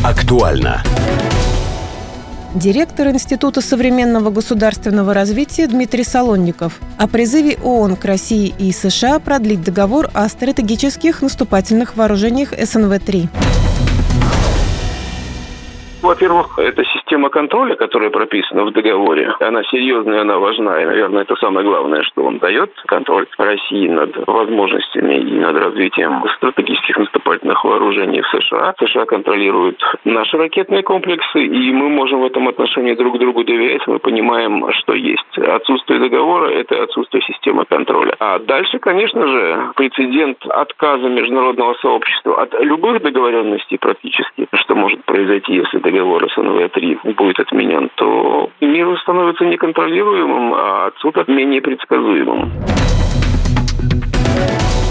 Актуально. Директор Института современного государственного развития Дмитрий Солонников о призыве ООН к России и США продлить договор о стратегических наступательных вооружениях СНВ-3. Во-первых, это система контроля, которая прописана в договоре. Она серьезная, она важна. И, наверное, это самое главное, что он дает. Контроль России над возможностями и над развитием стратегических наступательных вооружений в США. США контролируют наши ракетные комплексы, и мы можем в этом отношении друг другу доверять. Мы понимаем, что есть. Отсутствие договора – это отсутствие системы контроля. А дальше, конечно же, прецедент отказа международного сообщества от любых договоренностей практически, что может произойти, если договор СНВ-3 будет отменен, то мир становится неконтролируемым, а отсюда менее предсказуемым.